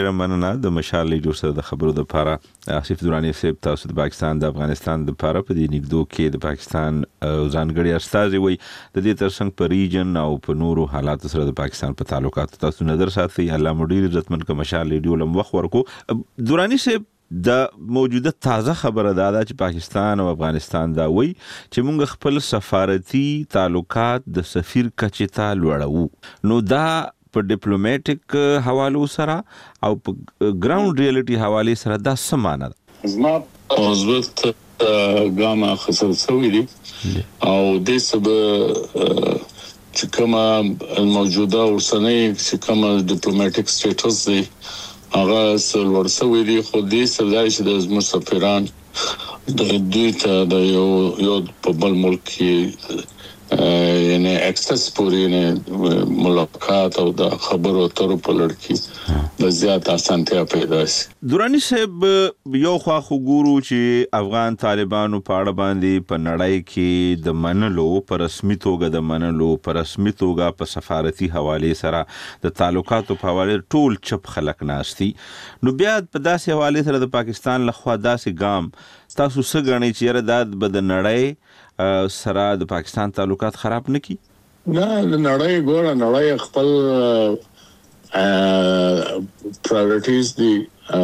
مننه د مشال لیډر سره د خبرو د لپاره آصف درانی صاحب تاسو د پاکستان د افغانستان د لپاره په دې نګدو کې د پاکستان ځانګړي استازي وي د دې ترڅنګ په ریجن او په نورو حالاتو سره د پاکستان په تعلقات تاسو نظر ساتي الله مدیر عزتمن ک مشال لیډر لم وخت ورکو درانی صاحب د موجوده تازه خبره ده چې پاکستان او افغانستان دا وی چې موږ خپل سفارتي تعلقات د سفیر کچې ته لوړو نو دا په ډیپلوماټیک حوالو سره او په ګراوند ریالټي حواله سره دا سمانه ده زما اوسبت ګاما خسر سوي دي او د سبب چې کومه موجوده ورسنۍ چې کومه ډیپلوماټیک سټیټس دی هغه سلور سوي دي خو دې سلای چې د زموږ سفیران د دوی ته د یو په بل ملک کې یعنی اکسس پوری نه ملاقات او د خبرو اترو په لړ کې د زیات اسانتیا پیدا شي. درانی صاحب یو خوا خو ګورو چې افغان طالبانو په اړه باندې په نړۍ کې د منلو پر رسمي توګه د منلو پر رسمي توګه په سفارتي حواله سره د تعلقاتو په حواله ټول چپ خلک ناشتي نو بیا په داسې حواله سره د پاکستان لخوا داسې ګام تاسو څه غنئ چې یره د بد نړۍ سره د پاکستان تعلقات خراب نکي نه نړۍ ګوره نړۍ خپل پرایورټیز دي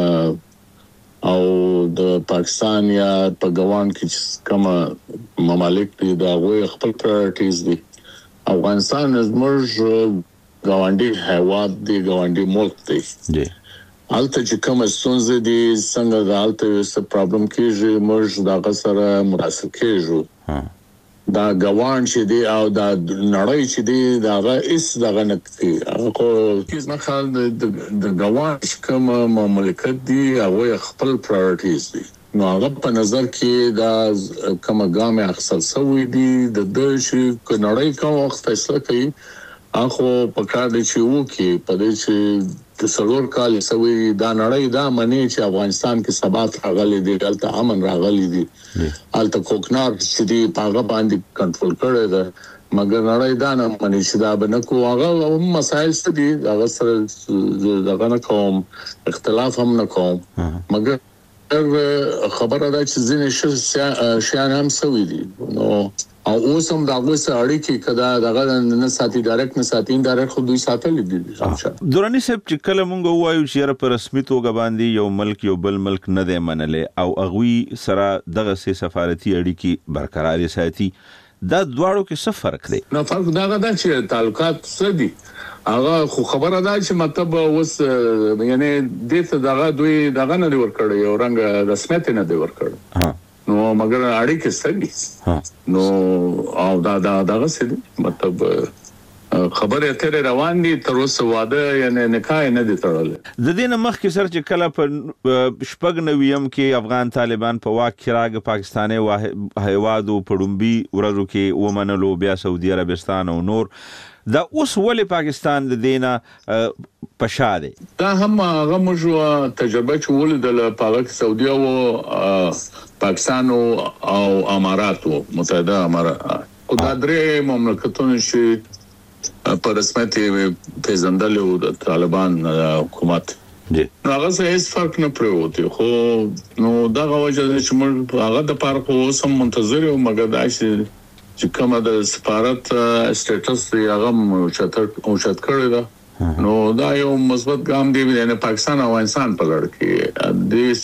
او د پاکستان یا په ګوان کې کوم ممالک دي دا غوي خپل پرایورټیز دي افغانستان زموږ ګاونډي هیواد دی ګاونډي ملک دی حالت چې کوم ستونزې دي څنګه د حالت یو پرابلم کېږي موږ دا غسر مراسل کېږو دا ګوان چې دی او دا نړۍ چې دی دا هیڅ دغه نکتي خو هیڅ نه خال د ګوان کوم مملکت دی هغه خپل پرایورټیز دي نو هغه په نظر کې دا کوم ګام اخصل سوي دي د چې نړۍ کوم وخت فیصله کوي اخو په کار دي چې وکي په دې چې د سلور کال سوي دا نړۍ دا مني چې افغانستان کې ثبات راغلي دي دلته امن راغلي دي الته کوکنار چې دی هغه باندې کنټرول کړی دا مګر نړۍ دا نه مني چې دا بنکو هغه مسایل څه دي هغه سره دغه نه کوم اختلاف هم نه کوم مګر خبره ده چې ځینې شیان هم سوي دي نو او اوس هم دا غوسه اړیکې کدا دغه نه ساتي ډایرکټ نه ساتي انډایرکټ خو دوی ساتل دي درانی صاحب چې کله مونږ وایو چې په رسمي توګه باندې یو ملک یو بل ملک نه دی منلې او اغوي سره دغه سفارتي اړیکې برقرار ساتي دا دواړو کې څه فرق دی نو فرق دا ده چې تعلقات څه دي هغه خو خبره ده چې مطلب اوس یعنی دغه دغه دوی دغه نه ورکړي یو رنګ رسمیت نه دی ورکړي نو مګر اړیکې ستګي نو او دا دغه څه مطلب خبره اترې روان دي تر اوسه واده یعنی نکاح نه دي تړل د دې نه مخکې سر چې کله په شپږ نویم کې افغان طالبان په واک کې راغ پاکستاني هیوادو پړومبي ورځو کې ومنلو بیا سعودي عربستان او نور دا اوس ولې پاکستان د دینه پشاده دا هم هغه موږ تجربه چول د پاک سعودي او پاکستان او اماراتو متحده امارات او دا درې مملکتونه چې په رسمیت پیژندل او د طالبان حکومت نو هغه هیڅ فرق نه پروت خو نو دا غوښه چې موږ هغه د پاره اوس هم منتظر یو مګر دا چې کومه د سفارت سټیټس هغه اوچت کړی دا نو دا یو مثبت ګام دی نه پاکستان او افغانستان په لړ کې د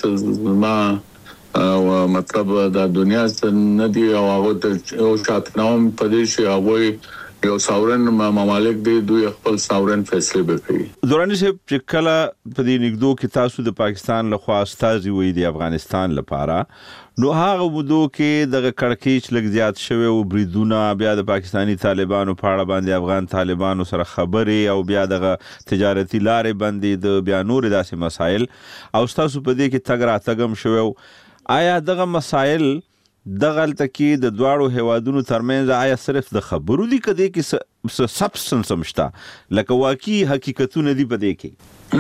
سزما او مطلب د دنیا څخه نه دی او هغه او شاتنوم په دې چې هغه یو ساورن ممالک دی دوی خپل ساورن فیصله وکړي درانی صاحب چې کله په دې نګدو کې تاسو د پاکستان لخوا استازي وي د افغانستان لپاره نو هغه ودو کې د کڑکېچ لګ زیات شوی او بریدونه بیا د پاکستانی طالبانو په اړه باندې افغان طالبانو سره خبرې او بیا د تجارتي لارې باندې د بیا نور داسې مسایل او تاسو په دې کې تګ راتګم شوی آیا دغه مسایل دغلته کې د دواړو هیوادونو ترمنځ آیا صرف د خبرو دي کده کې سبستنس مشته لکه واقعي حقیقتونه دي په دې کې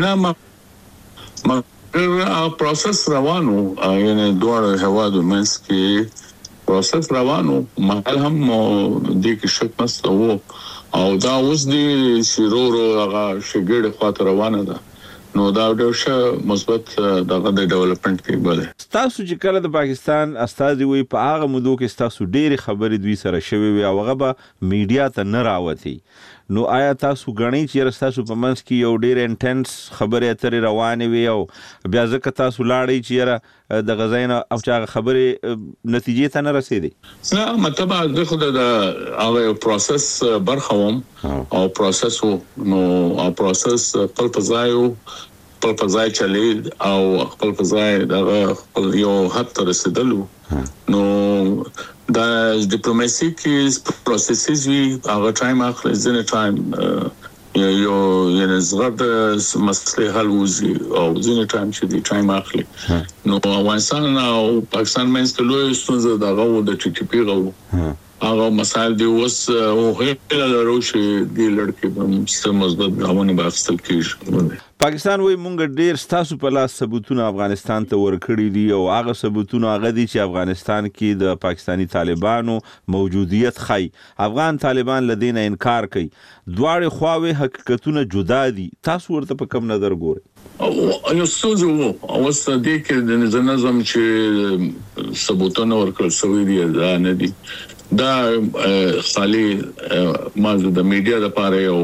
نه ما پروسس روانو یعنی دواړو هیوادو منځ کې پروسس روانو محل هم دې کې شک نشته او دا اوس دي شیرورو هغه شګړه خاطر روانه ده نو دا ډېر ښه مثبت دغه د ډیولپمنٹ کې بله. تاسو چې کله د پاکستان استازي وي په هغه مودو کې تاسو ډېری خبرې دوی سره شوي وي او هغه به میډیا ته نه راوتی، نو آیا تاسو غنئ چې تاسو په منځ کې یو ډېر انټنس خبرې اترې روانې وي او بیا ځکه تاسو لاړئ چې د غزاین او چې خبرې نتیجې ته نه رسیدي؟ نه مطلب د خو د هغه پروسس برخه وم او پروسس نو او پروسس خپل فضای چلی او خپل فضای دغه خپل یو حد ته رسیدلو. نو دا ډیپلوماسي کې پروسسز وی هغه ټایم اخلي، ځنه ټایم یو یعنی زغرد مسلې حل وزي او ځنه ټایم چې دی ټایم اخلي. نو افغانستان او پاکستان مینس ته لوی ستونزه دغه د ټي ټي پی غو هغه مسائل دی اوس او هیله لرو چې دی لړکې په مثبت ګامونه باخستل کیږي. پاکستان وای مونږ ډیر ستاسو په لاس ثبوتونه افغانستان ته ورکړي دي او هغه ثبوتونه هغه دي چې افغانستان کې د پاکستانی طالبانو موجودیت خای. افغان طالبان لدین انکار کوي، دواړه خواوې حقیقتونه جدا دي. تاسو ورته په کوم نظر ګورئ؟ یو څه او اوس د کې د نظام چې ثبوتونه ورکړل شوی دي دا نه دي، دا خالي مازه د میډیا لپاره یو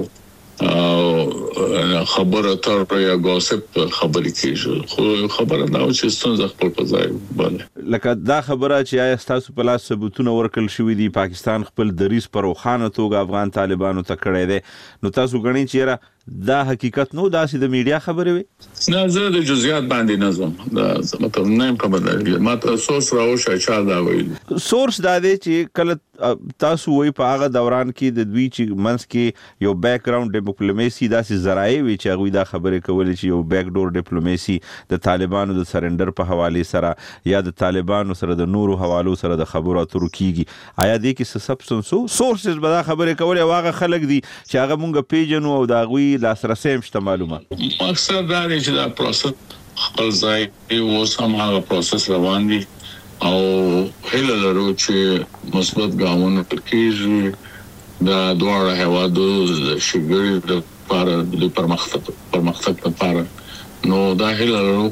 خبره تر یا غوسپ خبرې کیږي، خو خبره دا چې ستونزه خپل په ځای باندې لکه دا خبره چې آیا تاسو په لاس ثبوتونه ورکړل شوی دي پاکستان خپل دریز پر روخانه توګه افغان طالبانو ته کړی دی، نو تاسو غنئ چې دا حقیقت نو داسې د میډیا خبرې وي؟ نه زه د جزئیات باندې نظم دا مطلب نه کوم دا ماته سورس راوښه چې دا وایي. سورس دا دی چې کله تاسو وایي په هغه دوران کې د دوی چې منځ کې یو بیک گراوند ډیپلوماسي داسې ذرایع وي چې هغوی دا خبرې کولې چې یو بیک ډور ډیپلوماسي د طالبانو د سرندر په حوالې سره یا د طالبانو سره د نورو حوالو سره د خبرو اترو کیږي. آیا دې کې څه سبستنس سورسز به دا خبرې کولې او هغه خلک دي چې هغه مونږ پیژنو او د هغوی لاسرسي هم شته معلومه؟ مقصد دا دی چې دا پروسس خپل ځای اوس هم هغه پروسس روان دي او هیله لرو چې مثبت ګامونه کېږي د دواړو هیوادو د شګړې د لپاره د پرمختګ لپاره. نو دا هیله لرو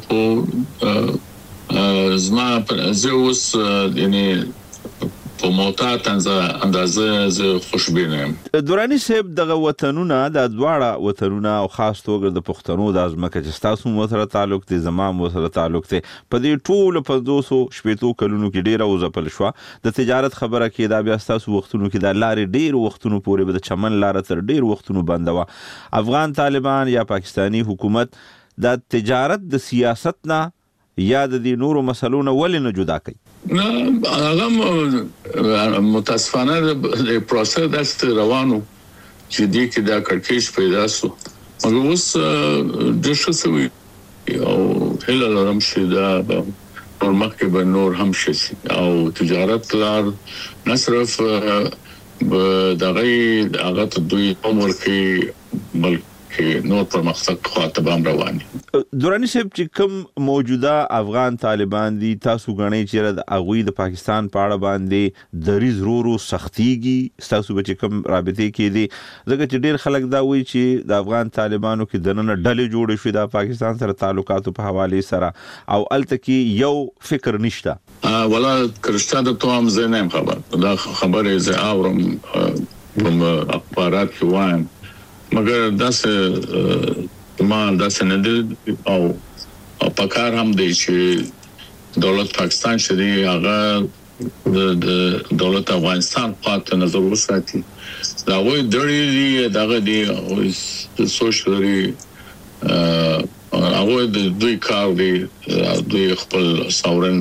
خو زما زه اوس یعنی په موتات اندازه زه خوشبینه یم. دورانی صاحب دغه وطنونه د دواړه وطنونه او خاص توګه د پښتنو د ازمکه چې تاسو مو سره تعلق دي زما مو سره تعلق دي په دې ټول په 200 کلونو کې ډیره وزپل شو د تجارت خبره کې دا بیا تاسو وختونو کې د لارې ډیر وختونو پورې به د چمن لار تر ډیر وختونو بندوا. افغان طالبان یا پاکستانی حکومت د تجارت د سیاست نه یا د دې نورو مسلونو ولې نه جدا کوي؟ نه هغه متاسفانه د پروسس داست روانو چې دې کې دا کړکېچ پیدا شو، مګر اوس د شوسوي او هله لرم چې دا پرمختګ به نور هم شي او تجارت لار نه صرف دغه هغه ته دوی عمر کې بلکې نور پرمختګ خواته بام رواني. دورانی صاحب چې کوم موجوده افغان طالبان دي تاسو غنئ چې د اغوی د پاکستان په اړه باندې دریز رورو سختيږي تاسو به کوم رابطې کې دي ځکه چې ډیر خلک دا وایي چې د افغان طالبانو کې دنه ډلې جوړې شوې د پاکستان سره تعلقاتو په حواله سره او الته کې یو فکر نشته ولا کرشته د توام زنم خبر دا خبره زه اورم په اخبارات کې وایم مگر داسې ما داسې نه دي او پکار هم دی چې دولت پاکستان چې دی هغه د دولت افغانستان خاطر نظر وساتي دا وایي دړي دغه دی او سوشلري هغه د دوی کار دی دوی خپل ساورن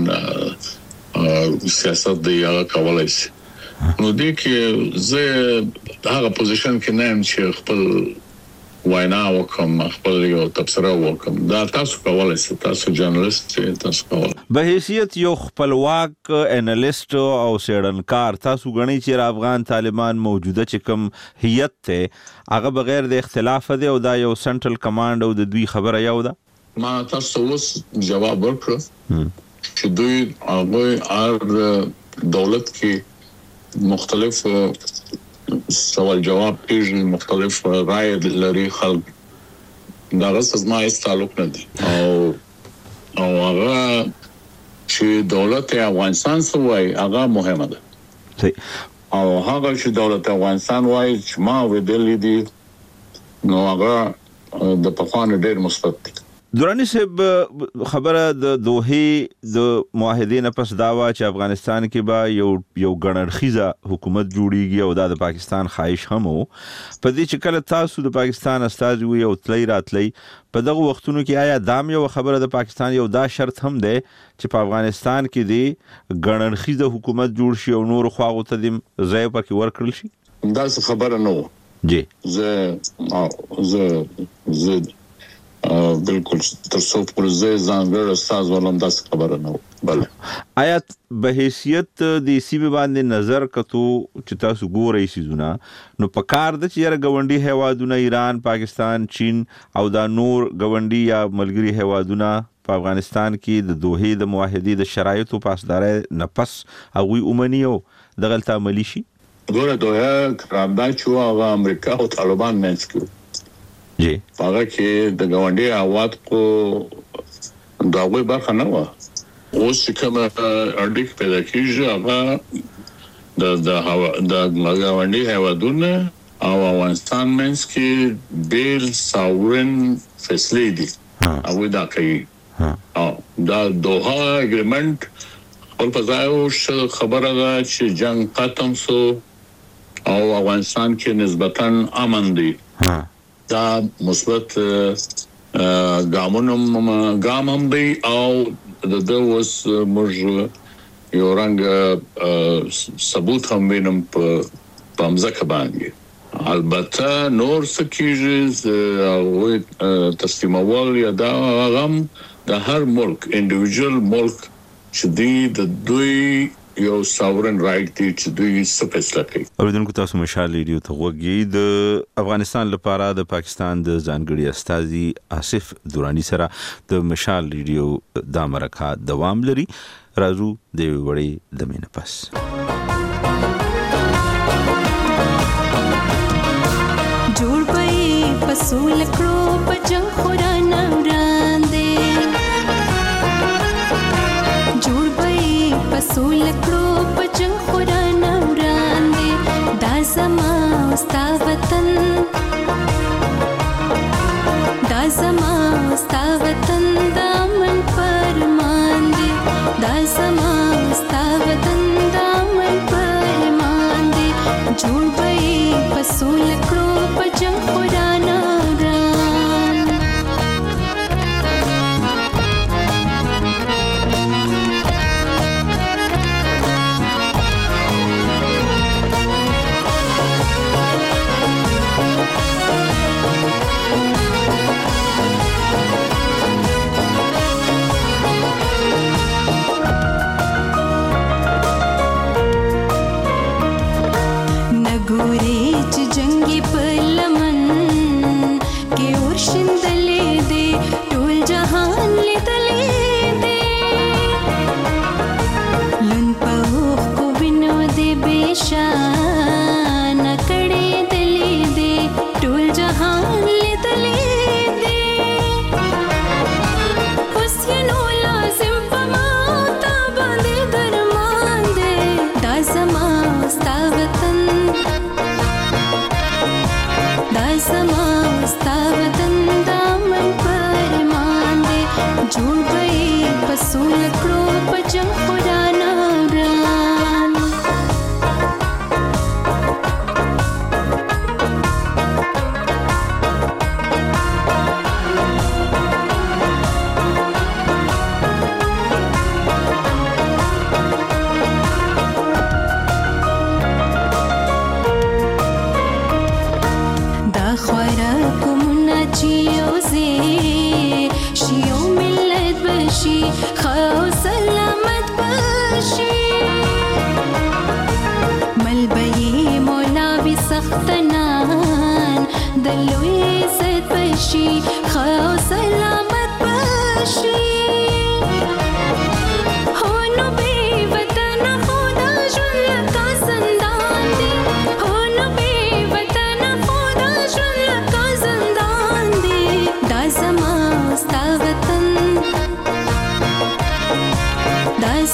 سیاست دی هغه کولای شي. نو دې کې زه هغه پوزیشن کې نه يم چې خپل وینا وکم خپل یو تبصره وکم دا تاسو کولای شئ تاسو جرنالست تاسو کولای به حیثیت یو خپلواک انالیست او سیړنکار تاسو غنئ چې افغان طالبان موجوده چې کوم هیئت ته هغه بغیر د اختلاف دی او دا یو سنټرل کمانډ او د دوی خبره یو ده ما تاسو اوس جواب ورکړ چې دوی هغه دولت کې مختلف سوال جواب کېږي مختلف رائے لري خلک دا غسزما هیڅ تعلق نه دی او هغه چې دولت افغانستان سوای هغه مهمه ده او هغه چې دولت افغانستان وای چې ما ودلې دي نو هغه د پخوانو ډېر مثبت دي. درانی صاحب خبره د دوحې د معاهدې نه پس دا وا چې افغانستان کې به یو ګڼړخیزه حکومت جوړیږي او دا د پاکستان خواهش هم وو. په دې چې کله تاسو د پاکستان استازي وي او تلی راتلی په دغه وختونو کې آیا دام یو خبره د پاکستان یو دا شرط هم دی چې په افغانستان کې دی ګڼړخیزه حکومت جوړ شي او نور خواغو ته د ځای پکې ورکړل شي؟ دا څه خبره نه وو جی زه بالکل تاسو پر ځای ځانګړی استاد ولوم دا خبره نه بل آیا به حیثیت د سیمه باندې نظر کتو چې تاسو ګورئ سيزونه نو په کار د چیرې غونډي هیوادونه ایران پاکستان چین او دا نور غونډي یا ملګری هیوادونه په افغانستان کې د دوحې د معاهدې د شرایطو پاسداري نفس هغوی اومنیو د غلط عملی شي ګوره دوحه قرارداد چې هغه امریکا او طالبان منځ کې جی هغه چې د غونډې اواز کو دا وی برخه نه و اوس کوم اړیک پیدا کیږي هغه د غونډې هیوادونه او افغانستان منځ کې بیل ساورن فیسلیټي او دا کوي او دا دوحه اګریمنت ول پزایو خبره ده چې جنگ ختم سو او افغانستان کې نسبتاً امن دی دا مثبت ګام هم دی او د اوس موږ یو رنګ ثبوت هم وینم په مځکه باندې البته نور سکیږي او تسلیمول یا دا غم د هر ملک انډیویډوال ملک چې دی د دوی یو ساورن رائټ دی چې دوی سپیشل کوي. اوریدونکو تاسو مشال ریډیو ته وګورئ د افغانستان لپاره د پاکستان د ځانګړي استازي آصف درانی سره د مشال ریډیو د امریکا دوام لري. راځو د وړي د مینه پس جوړ پي پسول کړو پجنګ خوران وړاندې جوړ پي پسول کړو پجنګ خوران وړاندې دا زما ستا وطن دا زما ستا وطن دا من فرمان دی دا زما ستا وطن دا من فرمان دی جوړ پي پسول کړو پجنګ خوران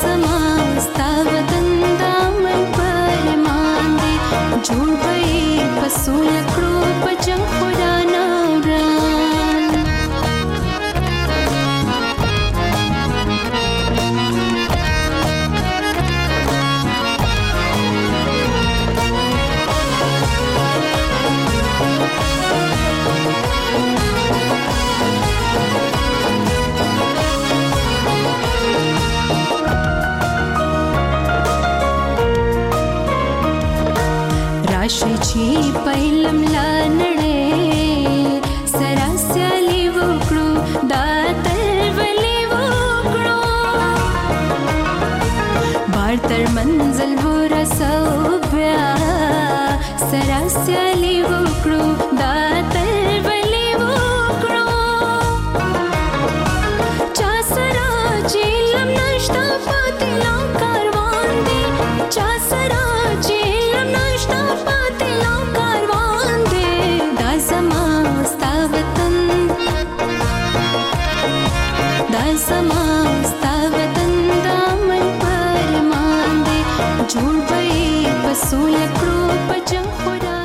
زما ستا وطن دامن پرمان دی جوړ بھئی پسو لکړو په جنگ خدا نوران راشي چې پهلم لا نړۍ سره سیالي وکړو دا تلولي وکړو بار تر منزل ورسو بیا سره سیالي وکړو دا تلولي وکړو چا سره چې لم نشتا پاتې لا کاروان دی چا سره چې لم نشتا جوړ بھئی پسو لکړو په جنگ خدا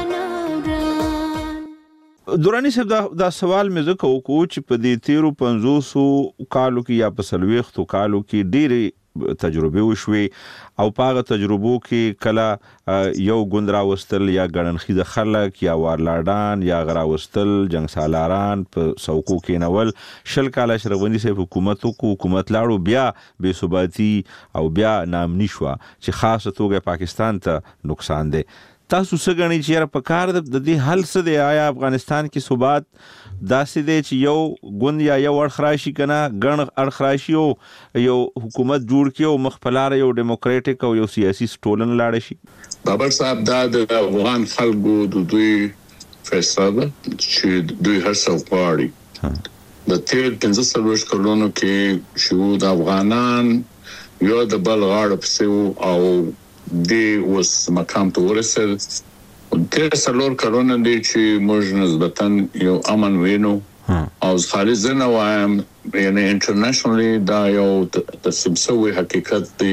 نوران دورانی صاحب دا سوال مې زکه وکړو چې په دې 1350 کالو کې یا په 40 کالو کې ډېرې تجربه وشوي او پاغه تجربو کې کله یو ګوند راوستل یا ګړنخي د خلک یا وارلاډان یا غراوستل جنگ سالاران په سوکو کې نول شل کاله اشرف غنی صاحب حکومت لاړو بیا بے ثباتی او بیا نامنی شو چې خاصه توګه پاکستان ته نقصان دی تاسو څه غنی چې په کار د دې حل څه دی آیا افغانستان کې ثبات داسې دی چې یو ګوند یا یو اړخ راشي کنه ګڼ اړخ راشي او یو حکومت جوړ کړي او مخفلاره یو ډیموکراټیک او یو سیاسي ټولنه لاړ شي بابر صاحب دا د افغان خلکو د دوی فیصله چې دوی هر څه غواړي د تیر 15 کلونو کې شو د افغانان یو د بل غاړه پسې او دی اوس مقام ته ورسېد تیر څلور کلونه دی چې موږ نسبتاً یو امن وینو او خالص نه وایم یعنی انټرنیشنلی دا یو تصمیم شوی حقیقت دی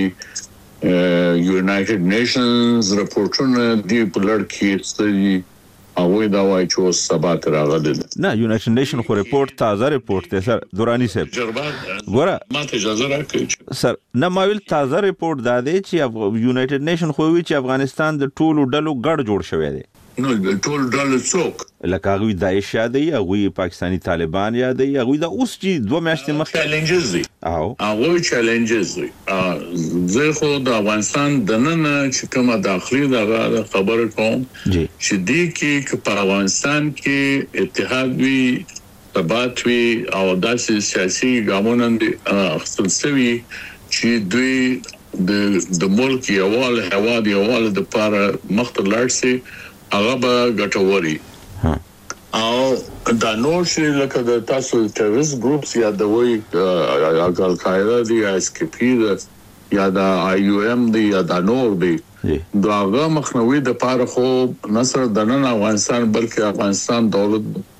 یونایټډ نیشنز راپورټونه دی په لړ کې ستړي او دا وایي چې اوس ثبات راغلی نه یونایټډ نیشن خو ریپورت تازه ریپورت دی سر دورانی صاحب ګوره ماته اجازه راکړئ سر نه ماویل تازه ریپورت دا دی چې یونایټډ نیشن خو وی چې افغانستان د ټولو ډلو ګډ جوړ شوی دی نو ټول ډلې څوک لکه هغوی داعش یادوي هغوی پاکستانی طالبان یادوي هغوی د اوس چې 2 میاشتې مخکې چیلنجز دي او هغوی چیلنجز دي زه خو د افغانستان د نن چې کومه داخلي دغه خبره کوم چې دی کې په افغانستان کې اتحاد وي ثبات وي او داسې سیاسي ګامونه اخیستل شوي چې دوی د ملک یووالی هواد یووالی د پاره مخته لاړ شي هغه به ګټوري او دا نور شي لکه د تاسو ټیرریست ګروپس یا د وی القاعده دی اس کی پی یا د آی یو ام دی یا د نور دی دا هغه مخنوي د پاره خو نصر د نن افغانستان بلکې افغانستان دولت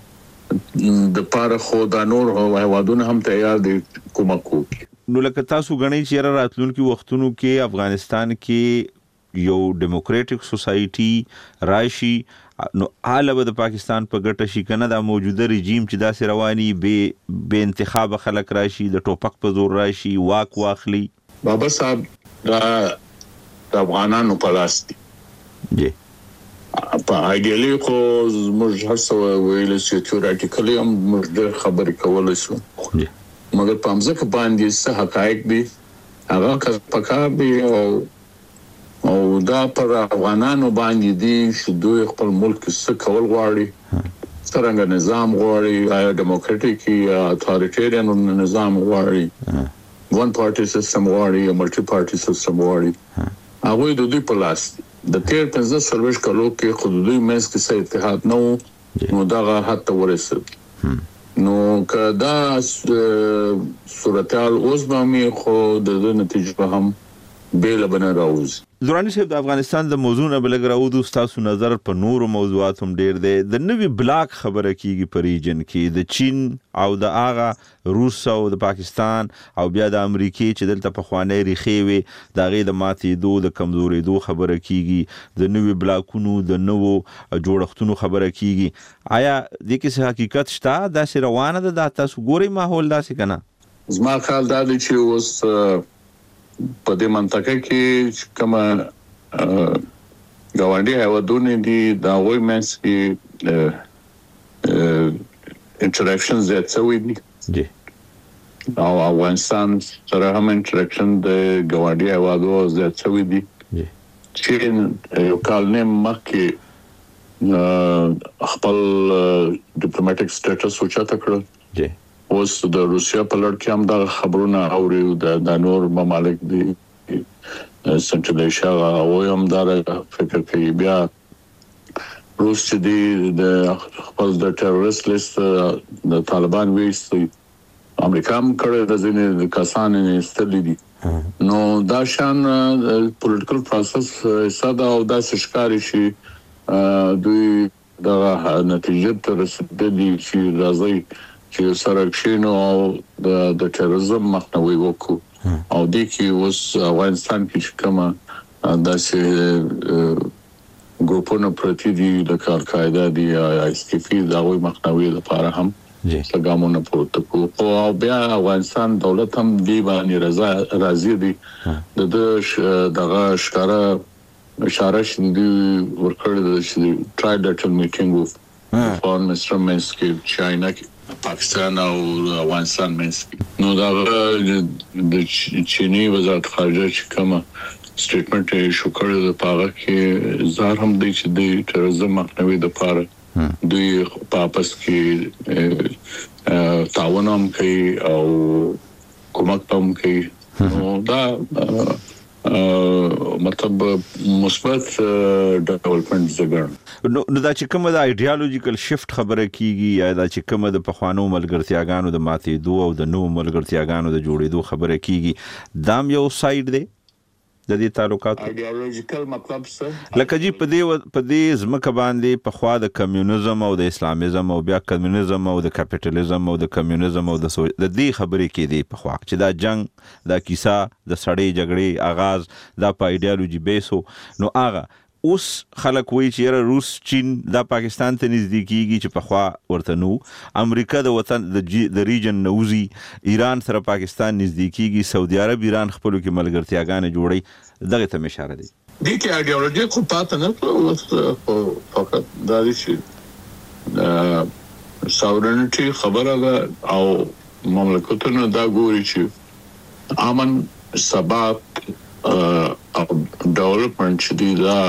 د پاره خو د نور هوادونه هم تیار دي کومه کوي نو لکه تاسو غنئ چې راتلونکي وختونو کې افغانستان کې یو ډیموکراټیک سوسایټي راشي نو حاله د پاکستان په ګټه شي کنه دا موجوده رژیم چې داسې رواني به انتخاب خلک راشي د ټوپک په زور راشي واک واخلي بابا صاحب دا افغانانو په لاس دي جی په ایډیالي خو موږ هڅه ویل چې تیورټیکلی هم موږ خبرې کولای شو مګر په امزه کې باندې څه حقایق دي هغه پکار دي او دا پر افغانانو باندې دي چې دوی خپل ملک څه کول غواړي څنګه نظام غواړي آیا ډیموکراټیک یا اتوریټریان نظام غواړي ون پارټي سیستم غواړي یا ملټي پارټي سیستم غواړي هغه د دوی په لاس د تیر 15 کالو کې خودي مېس کې څه اتحاد نو دا حتی ورسېد نو کدا صورتحال اوس به مې خو د نتیجه هم بیل بنه راوځي. درانی صاحب د افغانستان د موضوع نه بلګ راوځو تاسو نظر په نورو موضوعات هم ډیر دی د نوی بلاک خبره کیږي په ریجن کې د چین او د آغا روس او د پاکستان او بیا د امریکای چې دلته په خوانې ریخي وي د غي د ماتې دوه د کمزوري دوه خبره کیږي د نوی بلاکونو د نوو جوړښتونو خبره کیږي. آیا د کیسه حقیقت شته دا سره روانه ده د تاسو ګوري ماحول داسې کنه؟ زما خیال دا دی چې اوس په دې منطقه کې کوم غونډي هوادونه دي دا وای مینس کې انټراکشن زیات شوی دي جی او افغانستان سره هم انټراکشن د غونډي هوادو زیات شوی دي جی چې یو کال نه مخکې خپل ډیپلوماټیک سټیټس اوچاته کړل جی اوس د روسیا په لړ کې هم دا خبرونه اوري د نور ممالک دي سنټرل ایشیا او هم دا فکر کوي بیا روس چې دی د خپل د ټیرریست لیست د طالبان ویست امریکا هم کړه د ځینې کسان یې ستلي دي نو دا شان پولیټیکل پروسس ساده او دا ښکاري شي دوی د نتیجې ته رسیدلي چې راځي چې سره کښینو او د ټیرریزم مخنیوي وکړو او د کې اوس افغانستان کې کومه داسې ګروپونه پرتی دي د القاعده دي اس ټي پی دا وي مخنیوي لپاره هم څنګهونه پروتوکول او بیا افغانستان دولت هم دی باندې راضي دي دغه اشاره شندي ورکړل چې ټرایډټل میټینګ وف فون مستر منسکی چاینا پاکستان او افغانستان منځ نو دا د چینی وزارت خارجه چې کومه سټیټمنټ یې شو کړی د پاغه کې زار هم دی چې د ټیرریزم مخنیوي لپاره دوی په پاس کې تعاون هم کوي او کومک هم کوي نو دا مطلب مثبت ډیولپمنٹ زګر نو دا چې کومه د ایډیالوژیکل شفت خبره کیږي یا دا چې کومه د پخوانو ملګرتیاګانو د ماتې دوه او د نو ملګرتیاګانو د جوړېدو خبره کیږي دام یو ساید دی د دې تعلقات ایډیالوژیکل مطلب څه لکه جی په دې زمکه باندې په خوا د کمیونیزم او د اسلامیزم او بیا کمیونیزم او د کاپټالیزم او د کمیونیزم او د دې خبرې کې دی په خوا چې دا جنگ دا کیسه د سړې جګړې آغاز دا په ایډیالوژي بیسو نو هغه اوس خلک وایي چې روس چین دا پاکستان ته نږدې کیږي چې په خوا ورته نو امریکا د وطن د ریجن نوزي ایران سره پاکستان نږدې کیږي سعودي عرب ایران خپلو کې ملګرتیاګانې جوړي دغه ته اشاره دي دي کې ایډیالوژي خو پاتې نه فقط دا دي چې ساورنټي خبره ده او مملکتونه دا ګوري چې امن ثبات او ډیولپمنٹ چې دی دا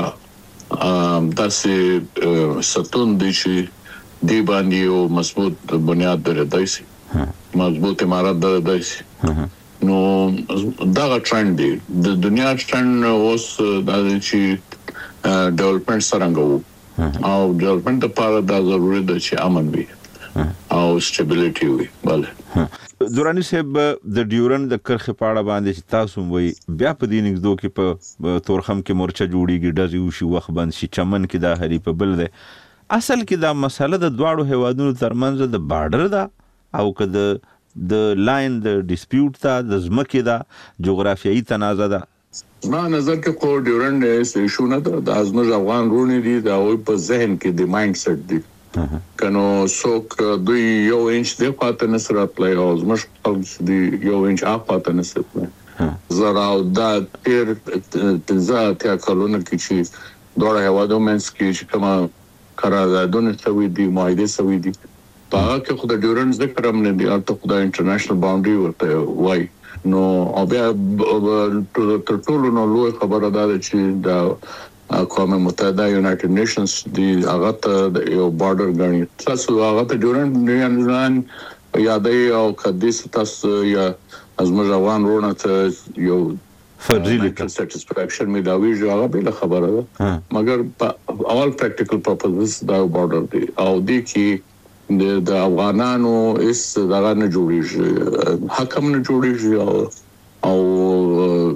داسې ستون دي چې دی باندې یو مضبوط بنیاد درېدای شي مضبوط امارات درېدای شي نو دا ټرند دی د دنیا ټرند اوس دا چې ډیولپمنٹ څنګه او ډیولپمنٹ لپاره دا ضروري ده چې امن وي او سټیبিলিټي وي bale دورانی صاحب د ډیورن د کرخه پاړه باندې چې تاسو وایي بیا په دې نږدو کې په تورخم کې مورچه جوړیږي ډزي وشي وخت بند شي چمن کې دا هری په بل ده اصل کې دا مسله د دواړو هوادونو ترمنځ د بارډر ده او که د لاین د ډیسپیوټ ته د زمکه دا جغرافیایي تنازع ده ما نظر کې کو ډیورن د ایشو نه د ازمج افغان رونی دي دا وي په ذهن کې د مایند سیټ دي کنو څوک دوی یو انچ د پاتې نسره پلی او زموږ خپل دی یو انچ اپ پاتې نسره پلی زرا او دا تیر تزاتیا کلونه کې چې دوړه هوادو منس کې چې کومه قراردادونه سوي دي معاهده سوي دي په کې خو د ډیورن ذکر هم نه دي او ته خدای انټرنیشنل باونډري ورته وای نو او بیا تر ټولو نو لوی خبره ده چې دا اقوام متحده یونایټډ نیشنز دی هغه ته یو بارډر غني تاسو هغه ته ډیورن نیان یادې او قدیس تاسو یا ازمج افغان رونه ته یو فضیلت سټیسفیکشن می دا ویژه هغه به خبره ده مګر اول پریکټیکل پرپزز دا بارډر دی او دی کې د افغانانو اس دغه نه جوړیږي حکم نه جوړیږي او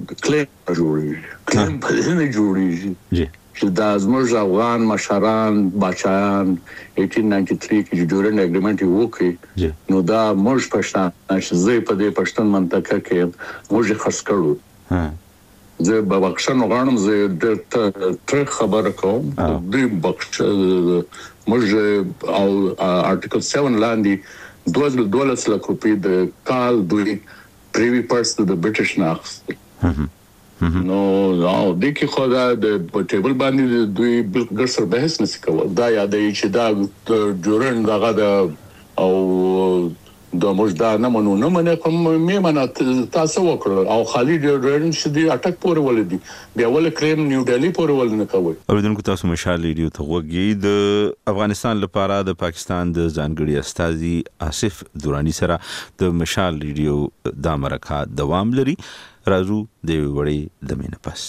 کلیم په دې نه جوړیږي جی چې دا زموږ افغان مشران بچیان 1893 کې ډیورنډ اګریمنت وکړي نو دا موږ پښتانه چې زه په دې پښتون منطقه کې موږ خرڅ کړو زه به بخښنه غواړم زه د تر خبره کوم د بخښ موږ او آرټیکل 7 لاندې 12 لک روپۍ د کال دوی پریوی پارس د برټش ناخ نو د کی خو دا د ټیبل باندې دوی بل سر بحث نسی کول دا یادې چې دا جوړن دغه د او د مجدا نه منو کوم مې منا تاسو وکړه او خالي جوړن چې دی اٹک پورې ولدي بیا ول کریم نیو ډیلی پورې ول نه کوي اوریدونکو تاسو مشال ریډیو ته وګورئ د افغانستان لپاره د پاکستان د ځانګړي استاذي آصف دورانی سره د مشال ریډیو د امریکا دوام لري راځو د وړي د مینه پس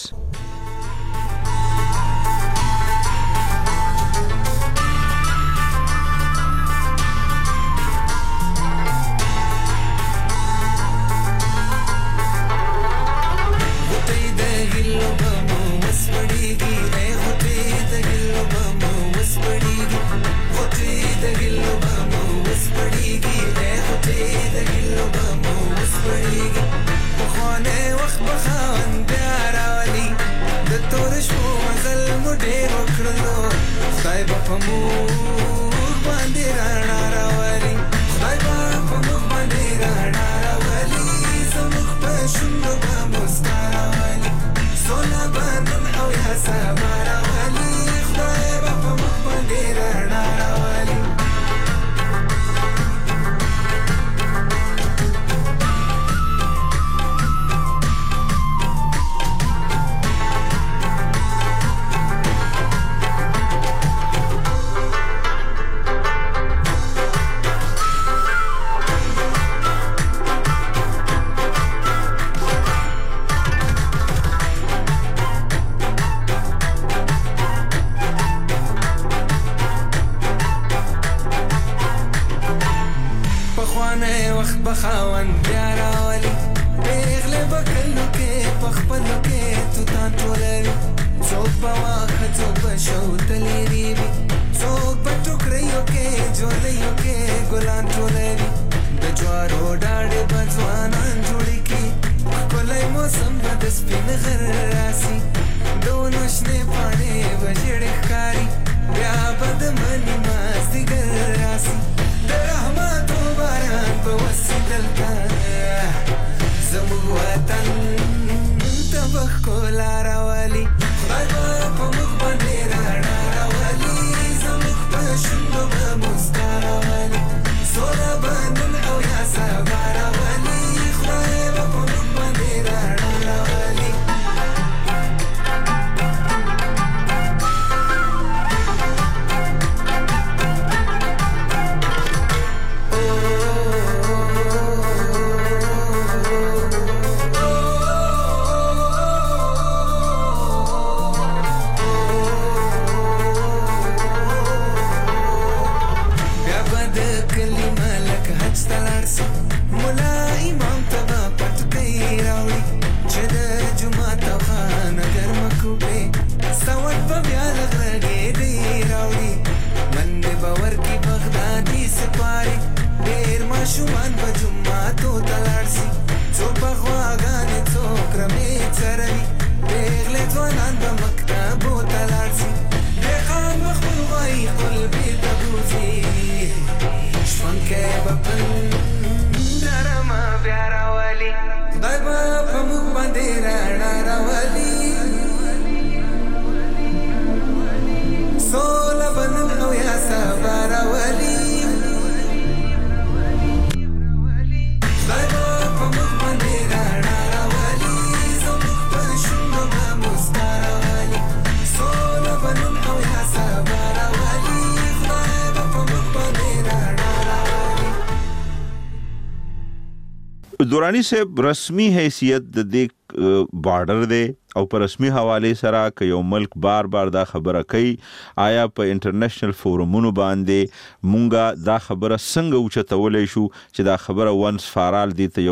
دورانی صاحب رسمي حیثیت د دې بارډر دی او پر رسمي حواله سره ک یو ملک بار بار دا خبره کوي آیا په انټرنیشنل فورمونو باندې مونږه دا خبره څنګه اوچتولې شو چې دا خبره ونس فارال دي ته یو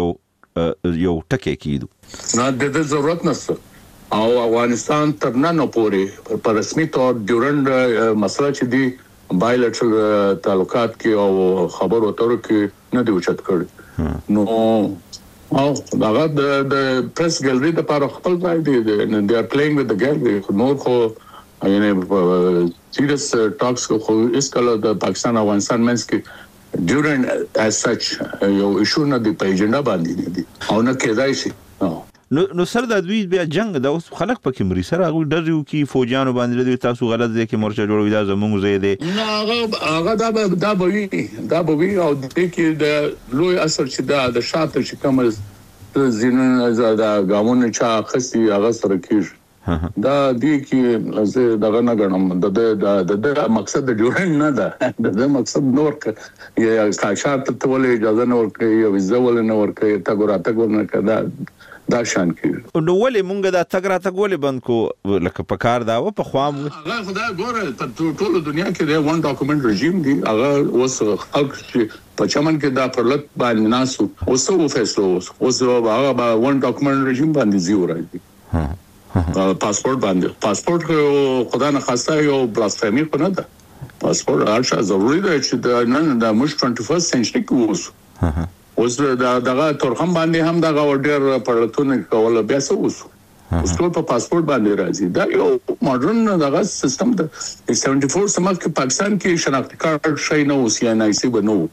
یو ټکی کیدو نه د ضرورت نشته او افغانستان تر نن پورې په رسمي تور ډیورنډ مسله چې دی بایلټرل تعلقات کې او خبرو اترو کې نه دی اوچت کړی نو او هغه د پریس ګالري د لپاره خپل ځای دی they are playing with the gallery نور خو یعنی سیریس ټاکس خو اس کله د پاکستان او افغانستان منځ کې ډیورنډ as such یو ایشو نه دی په ایجنډا باندې دی او نه کېدای شي نو سر د دوی بیا جنگ د اوس خلک پکې مري سره هغه ډریو کې فوجانو باندې دوی تاسو غلط دي کې مورچه جوړوي دا زمونږ زه دي نه هغه دا به وي او د کې د لوی اثر چې د شاته چې کوم زینونه زاده ګامونه چا خسي هغه سره کیږي دا دی کې زه دغه نه غنم د مقصد د ډیورنډ نه ده د مقصد نور یا کاشات ته ولې اجازه نه ورکړي یا ویزه ولې نه ورکړي تا ګوراتګ ورنه کړه دا شان کې نو ولې مونږ دا تګ ولې بند کو لکه په کار دا و په خوام هغه خدای ګوره په ټول دنیا کې د ون ډاکومنت رژیم دی هغه اوس خلک په چمن کې دا پرلط باندې ناسو اوس او فیصلو اوس هغه ون ډاکومنت رژیم باندې زیو راځي پاسپورت خدا نه خواسته یو بلاسفمی خو نه ده پاسپورت هرڅه ضروری ده چې د نن د مش 21 سنچري کې اوس دغه تورخم باندې هم دغه ډېر پړلتون کول بیا څه اوس ټول په پاسپورت باندې راځي دا یو ماډرن دغه سیستم د 74 سمات کې پاکستان کې شناخت کارت شي نه اوس یا نه سي بنو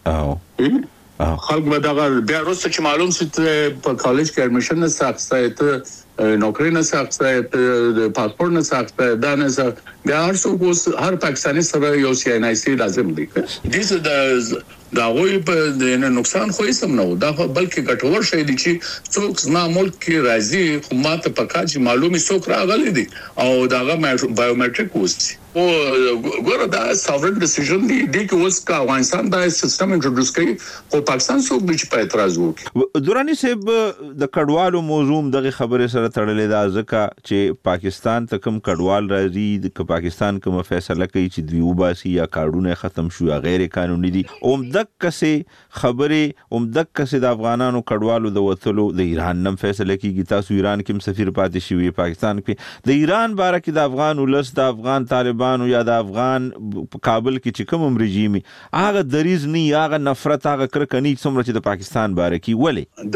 خلک به دغه بیا وروسته چې معلوم شي په کالج کې اډمیشن نه ساخته نوکری نه ساخته د پاسپورت نه ساخته دا نه بیا هر پاکستاني سره یو سی ان آی سی لازم دی د دا غوي په نقصان خو هیڅ نه و دا بلکې ګټور شي دي چې څوک زما ملک کې راځي خو ماته پکا چې معلومي څوک راغلي دي او داغه بایومټریک وستي او ګوره دا ساورن ډیسیژن دی چې اوس کا افغانستان دا سیستم انټروډوس کړي او پاکستان څوک به په اعتراض وکړي دوراني صاحب د کډوالو موضوع دغه خبره سره تړلې ده ځکه چې پاکستان ته کوم کډوال راځي د پاکستان کوم فیصله کوي چې دوی وباسي یا کارډونه ختم شو یا غیر قانوني دي دکسه خبره دکسه د افغانانو کډوالو د وټلو د ایران نم فیصله کیږي تاسو ایران کې سفیر پاتې شوی پاکستان کې د ایران باره کې د افغان ولس د افغان طالبانو یا د افغان کابل کې چې کوم رژیم هغه دریز نه هغه نفرت هغه کرکنی څومره چې د پاکستان باره کې ولې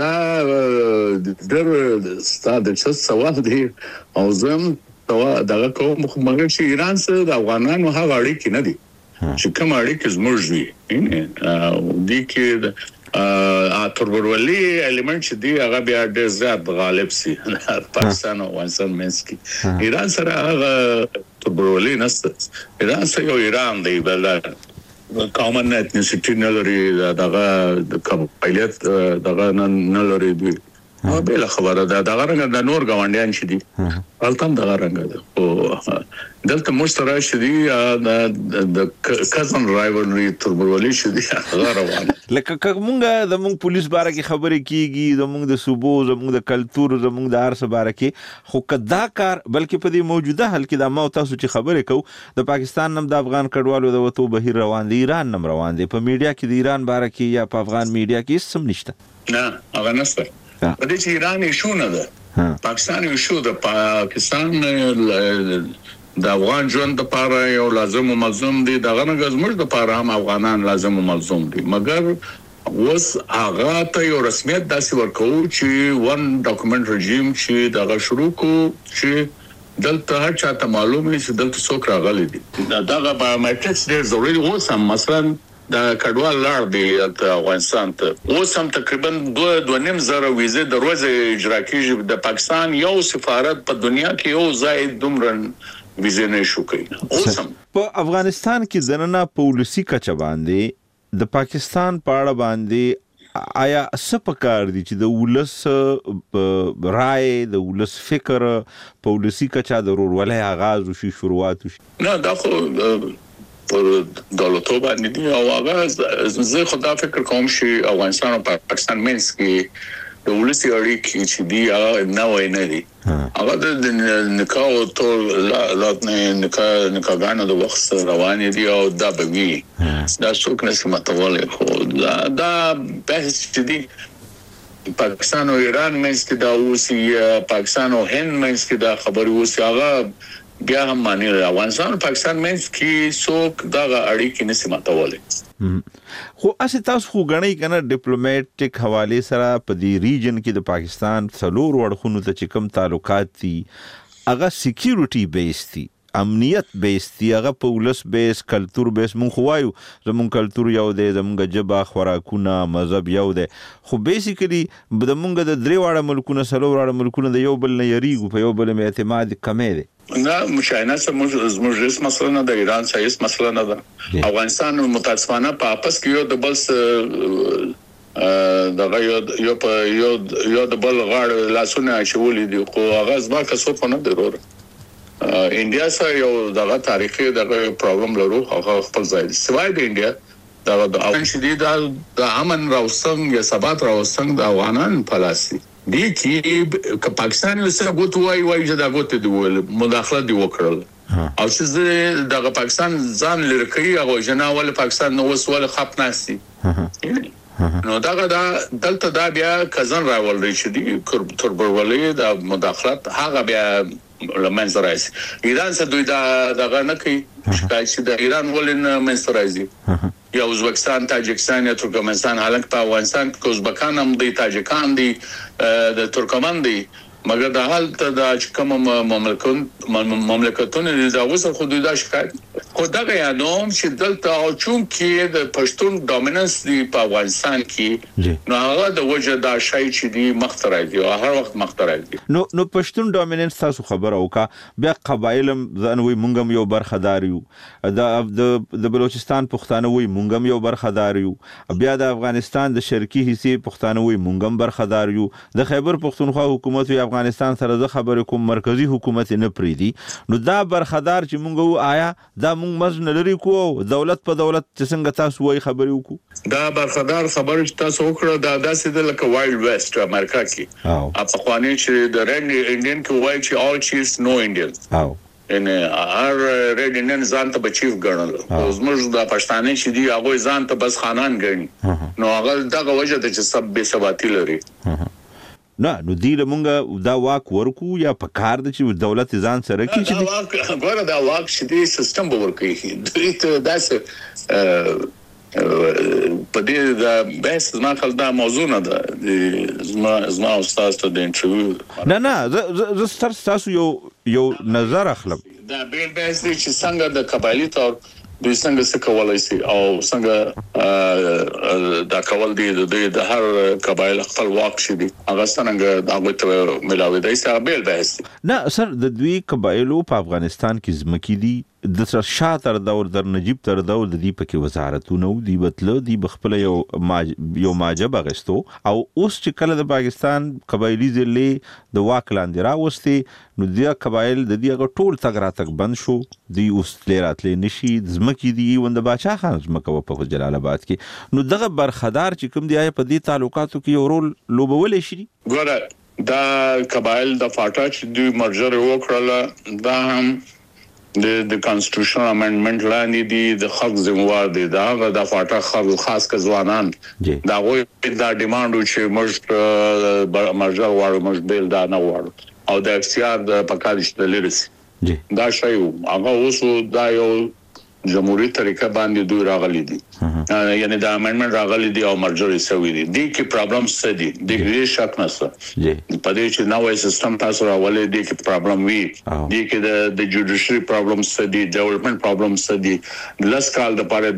دا ډېر ستاسو څه سوال دی او زم دغه کوم مګر چې ایران سره د افغانانو هغه اړیکې نه دي چې کوم اړیکې زموږ وي دي کې ترورولي الیمنت چې دی هغه بیا ډېر زیات غالب سي پاکستان او افغانستان منځ کې ایران سره هغه ترورولي نشته ایران سره یو ایران دی بل کامن اتنیسټی نه لري دغه د قبایلیت دغه نه لري دی او بل خبره ده دغه رنګ د نور غونډیان چې دي التم دغه رنګ ده او دلته مشترک شدي د کزن رایولري تربولي شدي هغه روانه لکه کومه د مونږ پولیس باره کې خبرې کیږي د مونږ د صوبو زمونږ د کلچر زمونږ د ارس باره کې خو کدا کار بلکې په دې موجوده حل کې د ما تاسو چې خبرې کو د پاکستان نم د افغان کډوالو د وته بهیر روان دي ایران نم روان دي په میډیا کې د ایران باره کې یا په افغان میډیا کې سم نشته نه هغه نشته په دې چې ایران ایشو نه ده پاکستان ایشو ده پاکستان د افغان ژوند لپاره یو لازم او ملزم دي دغه نه زموږ لپاره هم افغانان لازم او ملزم دي مګر اوس هغه ته یو رسمیت داسې ورکو چې ون ډاکومنت رژیم چې دغه شروع کو چې دلته هر چاته معلومه چې دلته څوک راغلي دي دغه بایومټریکس ډېر ضروري اوس هم مثلا د کډوال لار دی د افغانستان ته اوس هم تقریبا 2.5 زره ویزه د ورځې اجرا کیږي د پاکستان یو سفارت په دنیا کې یو ځای دومره ویزه نه شو کوي اوس هم په افغانستان کې زنانه پولیسي کچه باندې د پاکستان په اړه باندې آیا سپکار دي چې د ولس رائے د ولس فکر پولیسي کچه د رورولۍ آغاز وشي شروعات وشي نه دا خو پر دولتو باندې دی او هغه زه خدا فکر کوم چې افغانستان او پاکستان منځ کې د ولسي اړیکې چې دی هغه نه وای نه دي هغه د نکاح او ټول لاتنه نکاحانو د وخت روان دي او دا به وي دا څوک نه سماتول خو دا بحث چې دی پاکستان او ایران منځ کې دا اوس پاکستان او هند منځ کې دا خبري اوس هغه بیا هم معنی افغانستان او پاکستان منځ کې څوک دا اړیکې نشي ماتولای خو اسه تاسو خو غنئ کنه ډیپلوماټیک حواله سره په دې ریجن کې د پاکستان څلور وړخونو ته چې کوم تعلقات دي هغه سکیورټي بیس دي امنیت بیس دی هغه په ولس بیس کلچر بیس مونږ خوایو زمونږ کلچر یو دی زمونږ جبا خوراکونه مذهب یو دی خو بیسیکلی د مونږ د درې واړه ملکونه سلور واړه ملکونه د یو بل نه یریږو په یو بل اعتماد کمې دی نه مشاینه زموږ رئیس مسله نه د ایران سایس مسله نه ده افغانستان متاسفانه په اپس کې یو د بل دغه یو د بل غاړه لاسونه چولې دي خو هغه ځما کسو په نه ضرورت انډیا سره یو دغه تاریخي دغه پرابلم لرو هغه خپل ځای دی سوای د انډیا دغه د اون شدید د امن راوستنګ یا ثبات راوستنګ د افغانان پالیسي دي چې پاکستان سره غوته وای چې دا غوته دی مداخله دی وکړل او چې دغه پاکستان ځان لري هغه جناول پاکستان نو وسول خپ ناسي نو دا دلته دا بیا کزن راول دی چې دی تربرولې د مداخلت هغه بیا لمنځ راځي ایران سره دوی دا نه کوي چې د ایران ولین منځ راځي یا ازبکستان تاجکستان یا ترکمنستان حالک په افغانستان کې ازبکان هم دي تاجکان دي د ترکمن دي مګر د حال ته د کوم مملکتونه د اوسه حدود شکایت خو دا یادوم چې دلته او چون کې د پښتون ډومیننس دی په افغانستان کې نو هغه د وجه دا شای چې دی مخترع دی او هر وخت مخترع دی نو پښتون ډومیننس تاسو خبر او کا بیا قبایل ځنوي مونږم یو برخدار یو د بلوچستان پښتانه وي مونږم یو برخدار یو بیا د افغانستان د شرقي حصے پښتانه وي مونږم برخدار یو د خیبر پښتونخوا حکومت افغانستان سره د خبرې کوم مرکزی حکومت نه پریدي نو دا برخدار چې مونږ آیا دا مونږ مزن لري کو دولت په دولت څنګه تاسو وای خبرې وکړو دا برخدار خبر چې تاسو وکړه دا داسې د لکه وایلډ ویسټ امریکا کې په خواني چې د رند انډین کې وای چې all chiefs no Indian ان هر رید انډین ځان ته بچیف ګڼل زموږ د پښتانه چې دی هغه ځان ته بس خانان ګڼي نو هغه دغه وجه ته چې سب به ثباتی لري نو دی لمونږه دا واک ورکو یا په کار د چې دولت ځان سره کې چې غواړي دا واک چې دی سیستم به ورکوي دوی ته داسې په دې د بحث ما خل دا موضوع نه ده زما استاد ته د انټرویو نه زه تاسو یو نظر اخلم دا بیل بحث دی چې څنګه د قبایلی تور دوی څنګه څه کولای شي او څنګه دا کول دي د هر قبایل خپل واک شي دي هغه څنګه دا ته ملاوي دی چې بیل بحث نه سر د دوی قبایلو په افغانستان کې ځمکې دي د شاتر دور در نجیب تر دور د دې پکې وزارتونه دی بتلو دی بخپل یو ماجب غستو او اوس چې کله د پاکستان قبایلی ضلع د واک لاندې راوستي نو د قبایل د دې ټول تګ راتګ بند شو دی اوس لراتلې نشي ځمکې دی وند باچا خان ځمکه په جلال آباد کې نو دغه برخدار چې کوم دی په دې تعلقاتو کې یو رول لوبولې شي ګوره دا قبایل د فاټا چې دوی مرجر وکړل دا هم د کانسټیټیوشنل امندمنت لاندې دي د خلک ذمہوار دي دا د فاټا خلک خاص ک ځوانان دا غوي دا ډیماند چې موږ مرجر واړو موږ بیل دا نه واړو او د اختیار د پکارش د لري دا شی هغه اوس دا یو جمهوریت طریقه باندې دوی راغلي دي یعنی دا امندمنت راغلي دي او مرجر سوي دي د کی پرابلم څه دي د دې شک نشته په دې چې نوې سیستم تاسو راولې دي کی پرابلم وي دي کې د جوډیشري پرابلم څه دي ډیولپمنٹ پرابلم څه دي لس کال د پاره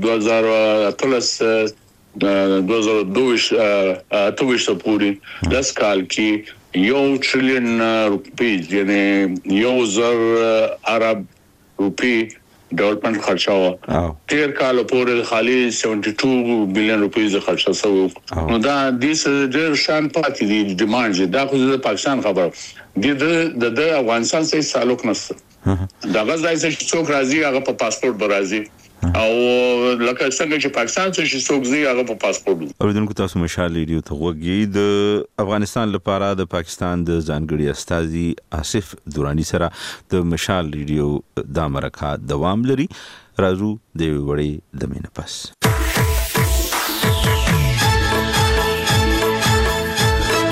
2023 پورې لس کال کې $1 trillion یعنی 1,000 ارب روپی ډیولپمنٹ خرچه و تیر کال پورې خالي 72 بلین روپیز خرچه شو نو دا د شان پاتې دي ډیمانډ دا خو د پاکستان خبر د افغانستان سره تعلق نشته دا غځای چې څوک راځي هغه په پاسپورت برازي او لکه څنګه چې پاکستان څخه څوک زی هغه په پاسپورت اوریدونکو تاسو مشال ریډیو ته وګورئ د افغانستان لپاره د پاکستان د ځانګړي استاذي آصف دورانی سره د مشال ریډیو د امریکا دوام لري راځو د وړي د مینه پس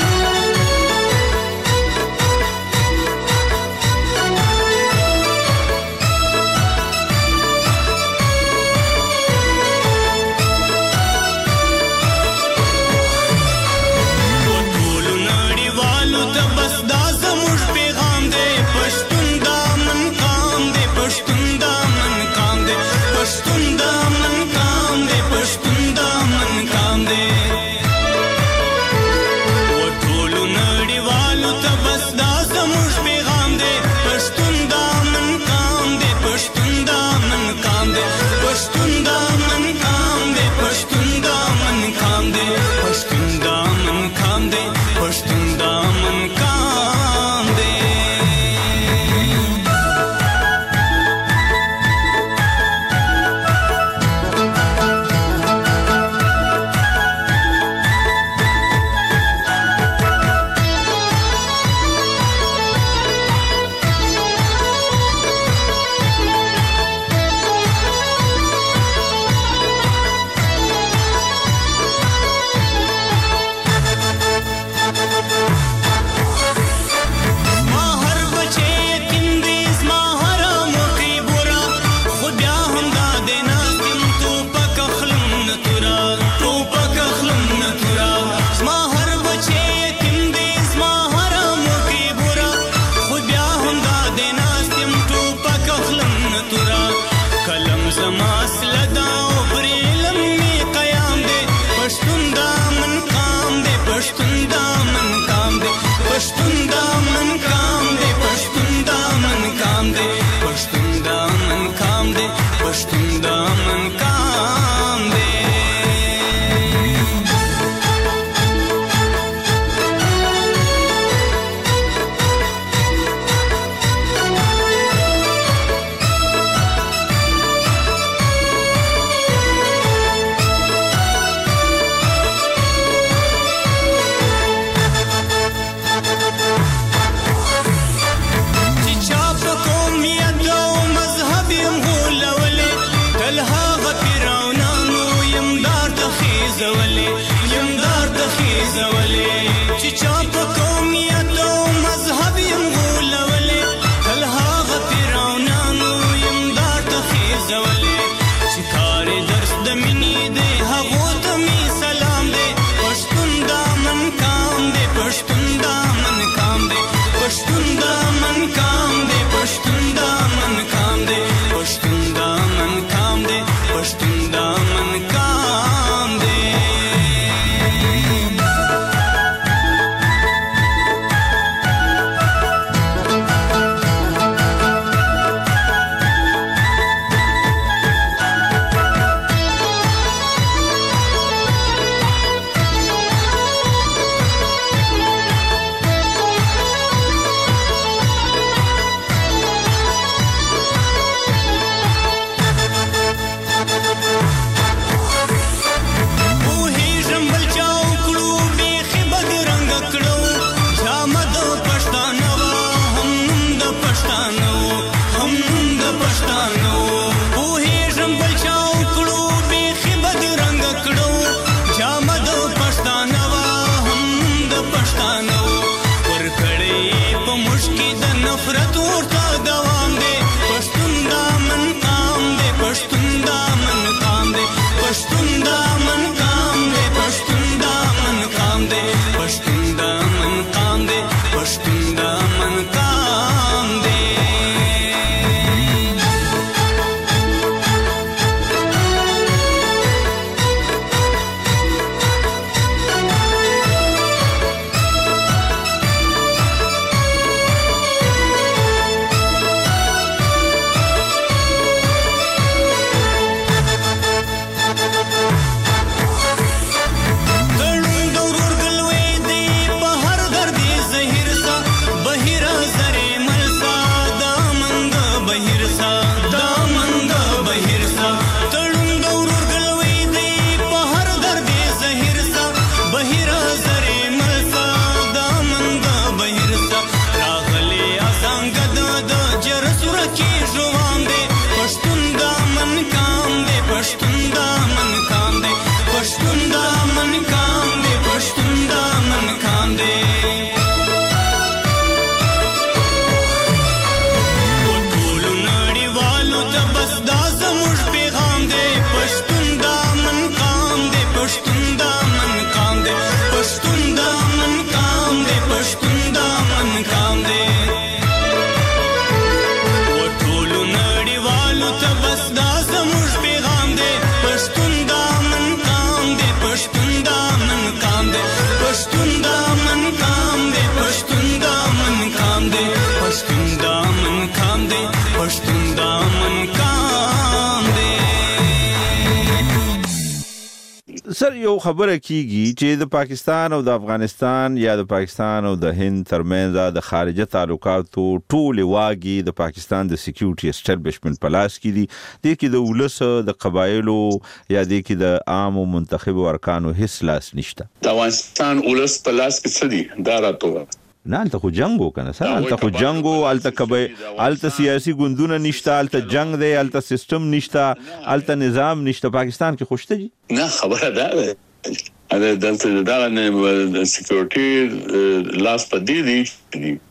سر یو خبره کیږي چې د پاکستان او د افغانستان یا د پاکستان او د هند ترمنځ د خارجه تعلقاتو ټول واګي د پاکستان د سکیورټي اسټابلیشمنت پلاس کې دي د کې د ولس د قبایلو یا د کې د عام او منتخب ارکانو هیڅ لاس نشته. د افغانستان ولس پلاس کې څه دي دا راته نه الته خو جنگو کنه سر الته خو جنگو الته کبه الته سیاسي ګوندونه نشته الته جنگ دی الته سیستم نشته الته نظام نشته. پاکستان کې خوشته دي نه خبره ده دلته دا سکیورټي لاس پدې دي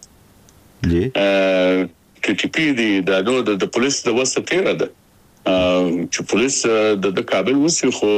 ټي پی دي د پولیس د وسه تیرا ده چې پولیس د کابل وسی خو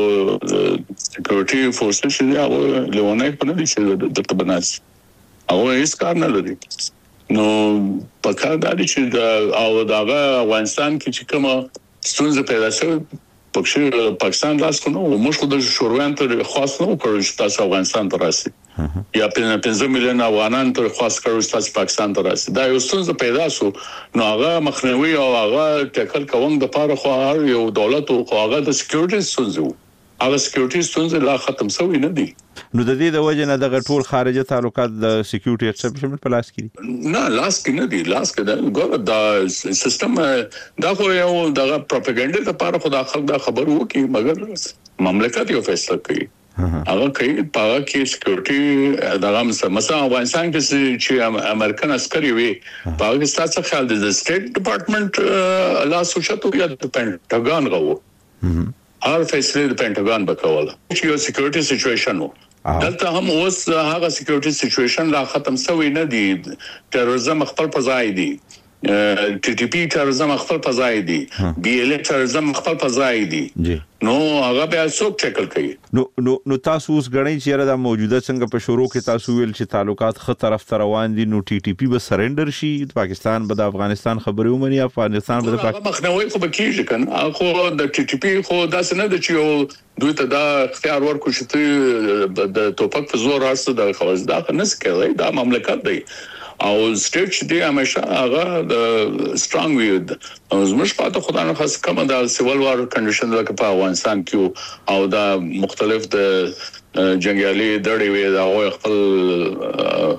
سکیورټي فورسز دي او لونه په نه دي چې د تبناس او هیڅ کار نه لري. نو پکار دا چې او داغه افغانستان کې چې کومه ستونزه پیدا شوه پکې پاکستان لاس کو نو موږ خو د شورویان ته خاص نه کړو چې تاسو افغانستان ته راسي یا 15 میلیون افغانان ته خاص کړو چې تاسو پاکستان ته راسي. دا یو ستونزه پیدا شو نو هغه مخنیوي او هغه ټکل کوم د پاره خو یو دولت او هغه د سکیورټي ستونزه هغه سکیورټي ستونزه لا ختم شوی نه دي. نو د دې د وجه نه د ټول خارجه تعلقات د سکیورټي اسټابلیشمنت په لاس کې دي نه لاس کې نه دي لاس کې دا د سیستم دا خو یو د پروپاګاندا لپاره خو د خلک دا خبر وو کې مګر مملکت یو فیصله کوي هغه کوي په کې سکیورټي دغه مثلا افغانستان کې چې امریکن عسکري وي په هغه ستاسو خیال د سټیټ ډپارټمنټ لاس وشتو یا د پینټاګون غو هر فیصله د پینټاګون بکوله چې یو سکیورټي سچويشن وو. دلته هم اوس هغه سکیورټي سچويشن لا ختم شوی نه دی. تروریزم خپل پځای دی ټي ټي پی تروریزم خپل پځای دی بي ال تروریزم خپل پځای دی نو هغه بیا څوک چکل کوي. نو تاسو اوس غړی چې را د موجوده څنګه په شروع کې تاسو ویل چې تعلقات خه طرف ته روان دي نو ټي ټي پی به سرندر شي پاکستان به د افغانستان خبرې ومني افغانستان به د پاکستان مخنوي خو بکیږي کنه خو د ټي ټي پی خو داسې نه د چې دوی ته دا اختیار ورکړي چې د توپک په زور راځي د خوځ دا نه سکي دا مملکت دی او سټیټ دی همیشه هغه د سترونګ وي زموږ پاته خدای نه خاص کومه د سیول وار کنډیشن لکه په افغانستان کې او دا مختلف د جنگیالي دړې وي دا خپل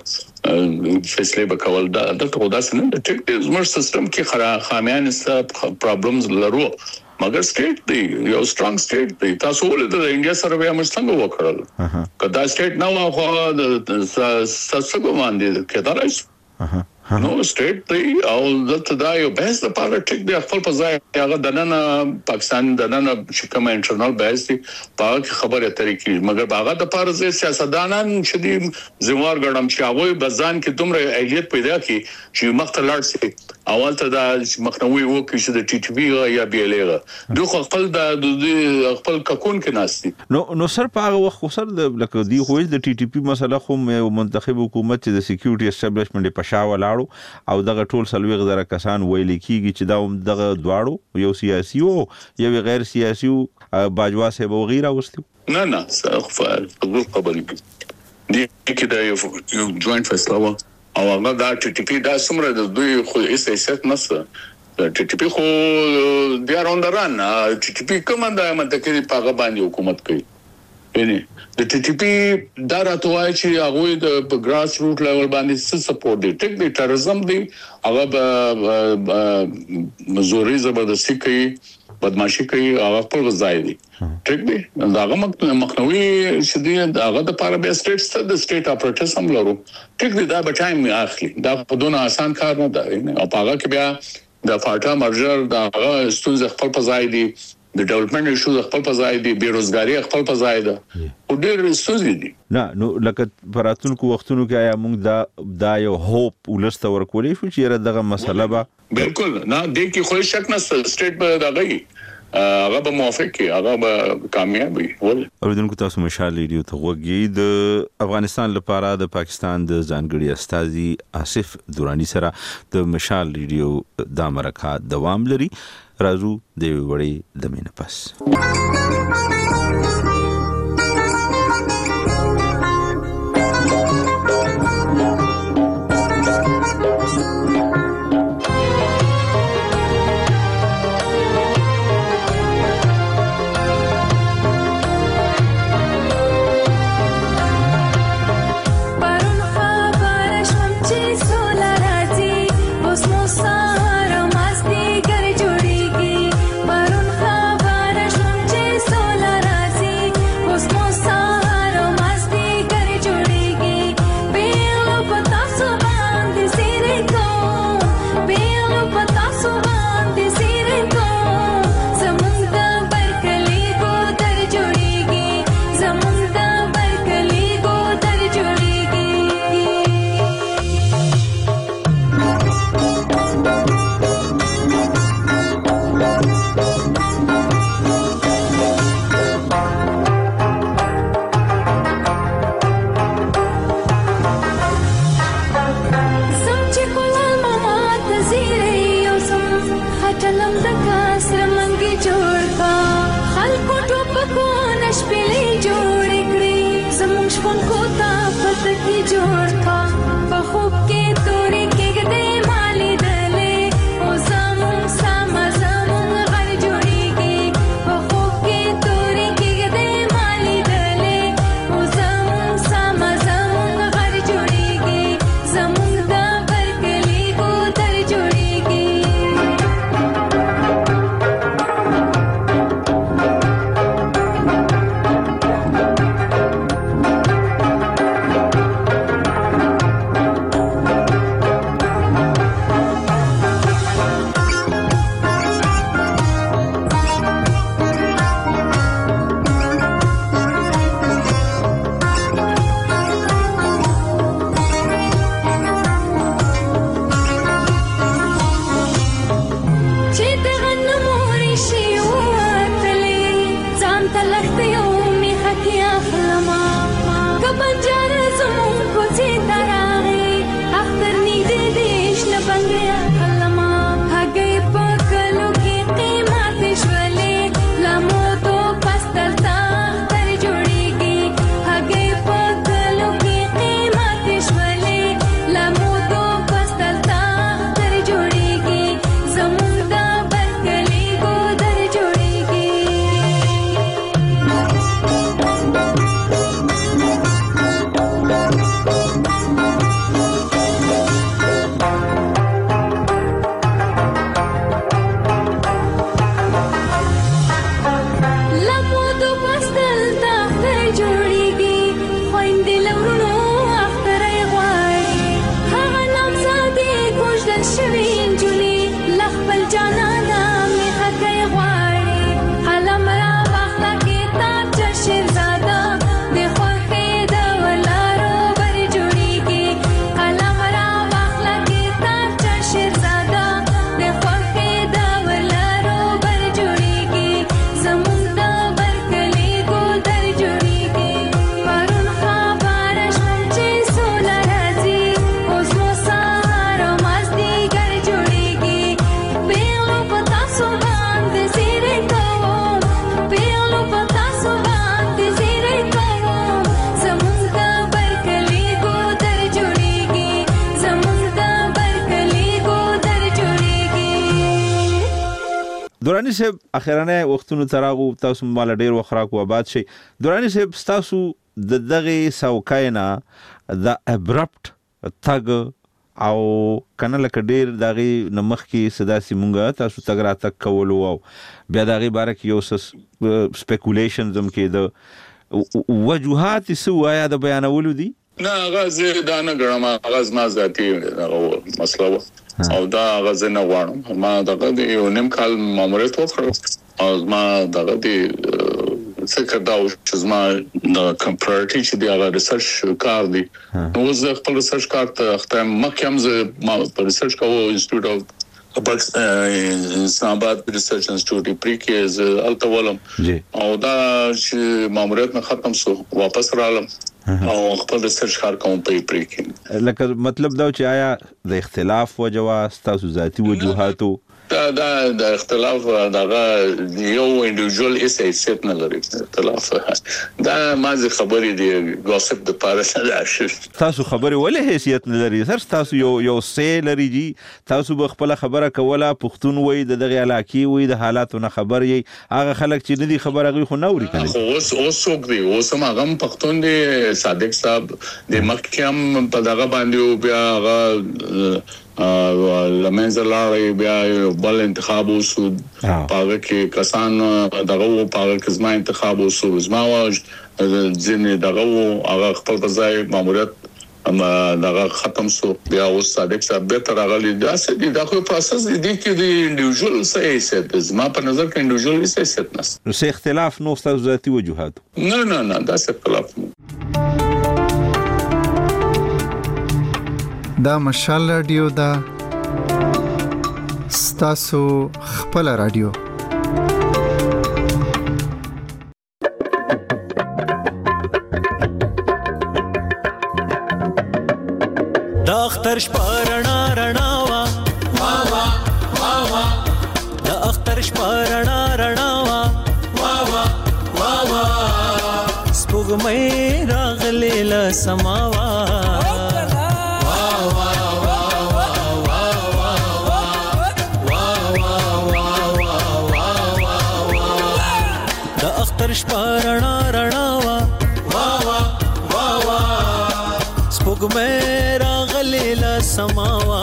فیصله وکول دا د خدای سره د ټیک زموږ سیستم کې خامیان است پرابلمز لرو مګر سټیټ دی یو سترونګ سټیټ دی تاسو ولې د انډیا سره به موږ څنګه وکړل کدا سټیټ نه واخو د ساسګو باندې کېدای راځي نو سټیټ دی او دلته دا یو بحث د پالیټیک دی خپل په ځای هغه د نن پاکستان د نن چې کوم انټرنل بحث دی په خبره طریقې مګر هغه د پاره سیاستدانان چې دی زموږ ګړم چې هغه بزان کې دومره اهلیت پیدا کی چې مخته لاړ شي اول ته دا مخنوي وو چې د ټي ټي پی یا بي ال ا دوه خپل د خپل ککون کې ناشتي نو سر په هغه وخت سر د لکه دی خو د ټي ټي پی مسله خو منتخب حکومت چې د سکیورټي اسټابلیشمنت په شاو لاړو او دغه ټول سلوي غزره کسان ویل کیږي چې دا دغه دواړو یو سیاسي او یو غیر سیاسي باجوا سه وغیرہ وستو نه خبرې دي کې دا یو جوائنټ فیصله او هغه دا ټي ټي پی دا سمره د دوی خو ایسه نسته ټي ټي پی خو بیا روندران ټي ټي پی کومه د منطقي په باندې حکومت کوي یعنی د ټي ټي پی دا راټوای چې هغه د ګراس روټ لیول باندې سپورټ دی ټیک دی ټرزم دی هغه مزوري زبردستی کوي بدمعشي کوي هغه خپل ځای دی ټیک دی داغه مخنوي چې دی هغه د پاره به سټیټ د سټیټ اپریټس هم لرو ټیک دی دا به ټایم اخلي دا په دونه آسان کار نه دی او هغه کې بیا د فاټا مرجر دا ستونزې خپل په ځای دی د ډیولپمنٹ ایشو خپل په ځای دی بیروزګاری خپل په ځای ده او ډېر ستونزې دي نه نو لکه پراتونکو وختونو کې آیا موږ دا یو هوپ ولست ورکولې شو چې دغه مسله به بالکل نه د کې خو شک نه سټیټ به دغه هغه به موافق کی هغه به کامیاب وي اوریدونکو تاسو مشال ریډیو ته وګورئ د افغانستان لپاره د پاکستان د ځانګړي استاذي آصف دورانی سره د مشال ریډیو د امریکا دوام لري راځو د وړي د مینه پس شپېلې جوړې کړې زموږ شپون کو تا پته کې جوړ کا په خوب کې تورې کېږدې ما لیدلې او زموږ سما زموږ غر جوړېږي په خوب کې تورې کېږدې ما لیدلې او زموږ سما زموږ غر جوړېږي زموږ د برکلي ګودر جوړېږي دورانی صاحب اخرانه وختونو تراغو تاسو مال ډیر وخراکو آباد شي دورانی صاحب تاسو د دغه سوکاینا د ابرپټ تاګ او کنه لکه ډیر دغه نمخ کې صدا سیمونګه تاسو تګ را تک کولو او بیا دغه باره کې یو سپیکولیشن زم کې د وجوهات سوایا د بیانولو دي نه غزه دا نه ګرما غز ما ذاتی مسله او دا غزه نه غواړم ما دغه یو نیم کال ماموریت وکړ او ما دغه دي فکر دا چې زما د کمپیریټی چې دی هغه ریسرچ کار دی نو زه خپل ریسرچ کار ته ختم مکم زه ما ریسرچ کوو انسټیټیوټ اف اسلام آباد ریسرچ انسټیټیوټ پریکیز التولم او دا چې ماموریت نه ختم سو واپس رالم او خپل ریسرچ کار کوم په پریکې لکه مطلب دا چې آیا د اختلاف وجوه تاسو ذاتی وجوهاتو دا اختلاف دغه یو انډیویډوال حیثیت نه لري اختلاف دا مازه خبرې دی غوسپ د پاره تاسو خبرې ولې حیثیت نه لري سر تاسو یو سه لري جی تاسو به خپل خبره کوله پښتون وای دغه علاقې وای د حالاتو نه خبر یي هغه خلک چې ندي خبره غوي خو نوري کنه اوس څوک دی اوس هغه پښتون دی صادق صاحب د مکه په دغه باندې بیا هغه لمنځه لاړې بیا بل انتخاب وسو پاګه کې کسان دغه پاګه کې زما انتخاب وسو زما واج ځینې دغه هغه خپل ځای ماموریت اما دغه ختم سو بیا اوس صادق صاحب به تر غلي داسې دغه پروسس دی کې دی انډیویډوال سیاست زما په نظر کې انډیویډوال سیاست نس نو سه اختلاف نو تاسو ذاتي وجوهات نه دا څه اختلاف دا مشال رادیو دا ستاسو خپل رادیو دا اختر شپارنا رڼاوا وا وا وا وا دا اختر شپارنا رڼاوا وا وا وا وا سپوږمۍ راغلې له سماوا د اختر شپه رڼا رڼا وا سپوږمۍ راغلې له سماوا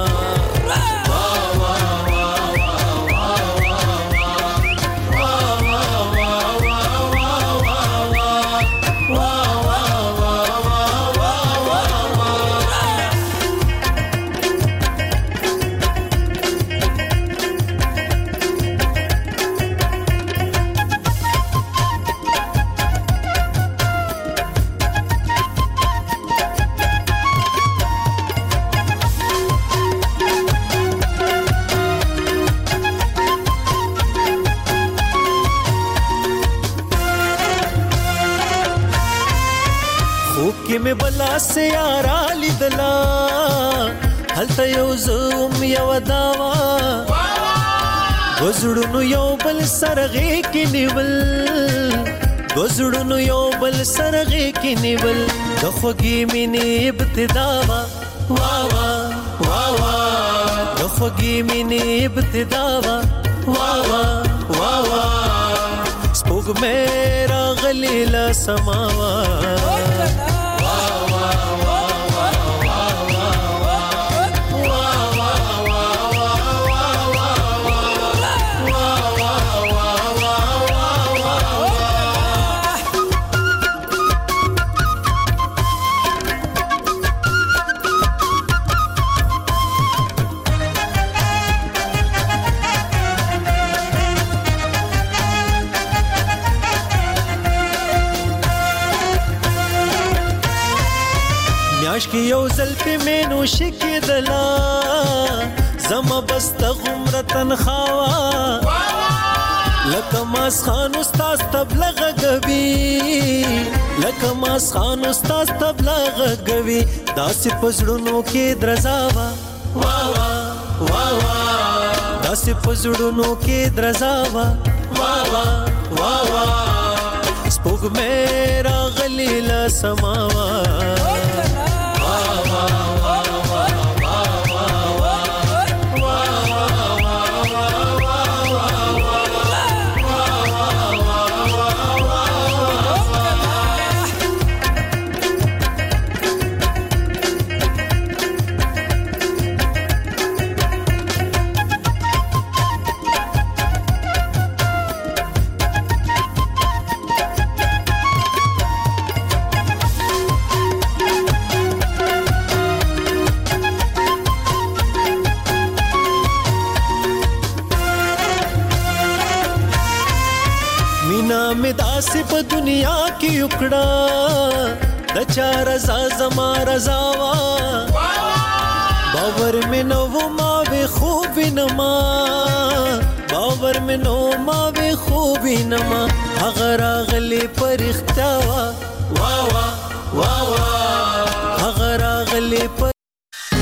کې بلا سے یارا لیدلا هلته یو زوم یو داوا گزړونو یو بل سرغه کې نیول گزړونو یو بل سرغه کې نیول د خوږی مینې ابتدا وا د خوږی مینې ابتدا وا سپوږمۍ راغلې له سماوا کی یو زل په مینو شکیدلا زما بست غمره تنخوا لکه ماس خان استاد تبلغ غوي لکه ماس خان استاد تبلغ غوي داسې پزړونو کې درزاوا داسې پزړونو کې درزاوا سپوږمۍ راغلې له سماوا داسې په دنیا کې وکړه د چا رضا زما رضا وا باور مې نو ما به خوب نما باور مې نو ما به خوب نما هغه راغلې پرختیا وا